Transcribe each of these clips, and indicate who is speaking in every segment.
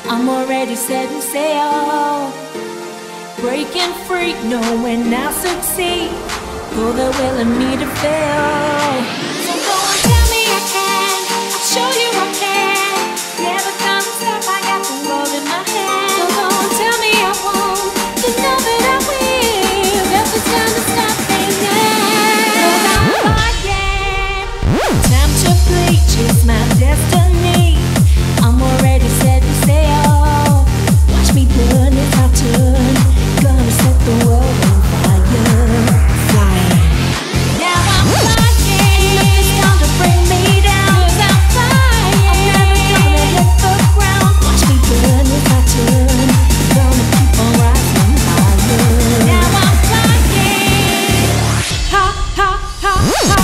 Speaker 1: I'm already set and sail, breaking free, knowing I'll succeed. Though they're willing me to fail. So go and tell me I can, I'll show you I can. Never gonna stop, I got the world in my hand. So go and tell me I won't, to know that I will. Nothing's gonna stop me now. 'Cause I'm flying, time to bleach is my destiny. I'm already set to sail. Watch me burn it, I'll turn. Gonna set the world on fire. Flying. Now I'm flying. Nothing's gonna bring me down. 'Cause I'm flying. I'm never gonna hit the ground. Watch me burn it, I'll turn. Gonna keep on rising higher. Now I'm flying. Ha, ha, ha, ha.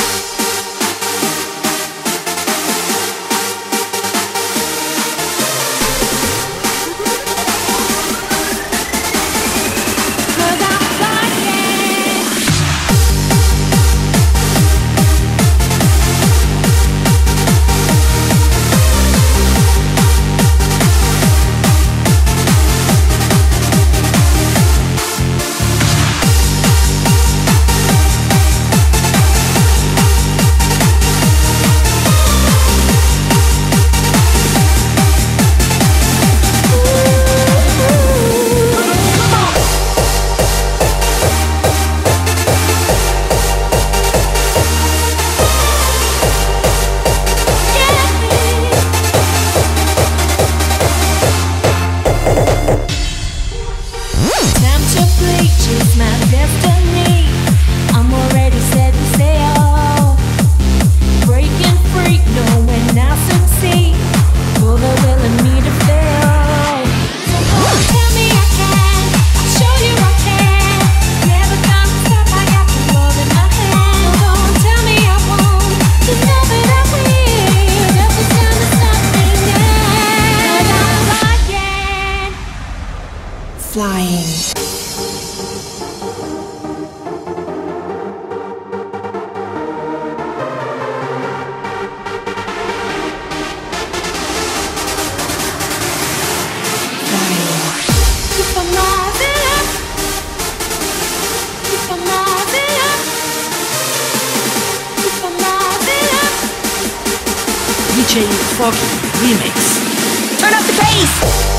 Speaker 1: It's my destiny. I'm already set to sail, breaking free, knowing I'll succeed. For the willing me to fail. So go and tell me I can, I'll show you I can. Never gonna stop, I got the world in my hand. So go and tell me I won't, to know that I will. Nothing's gonna stop me now. 'Cause I'm flying.
Speaker 2: DJ Foggy Remix. Turn up the bass!